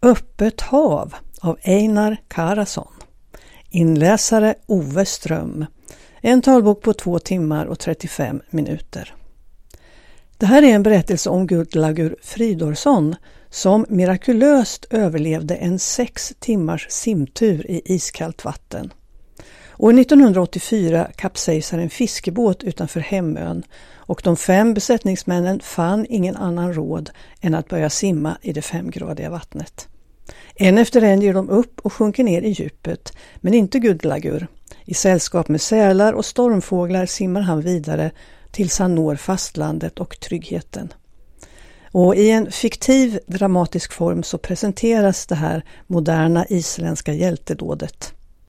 Öppet hav av Einar Karason. Inläsare Ove Ström. En talbok på 2 timmar och 35 minuter. Det här är en berättelse om Guðlaugur Friðþórsson som mirakulöst överlevde en 6 timmars simtur i iskallt vatten. År 1984 kapsejsade en fiskebåt utanför hemön och de 5 besättningsmännen fann ingen annan råd än att börja simma i det 5-gradiga vattnet. En efter en ger de upp och sjunker ner i djupet, men inte Guðlaugur. I sällskap med sälar och stormfåglar simmar han vidare tills han når fastlandet och tryggheten. Och i en fiktiv dramatisk form så presenteras det här moderna isländska hjältedådet.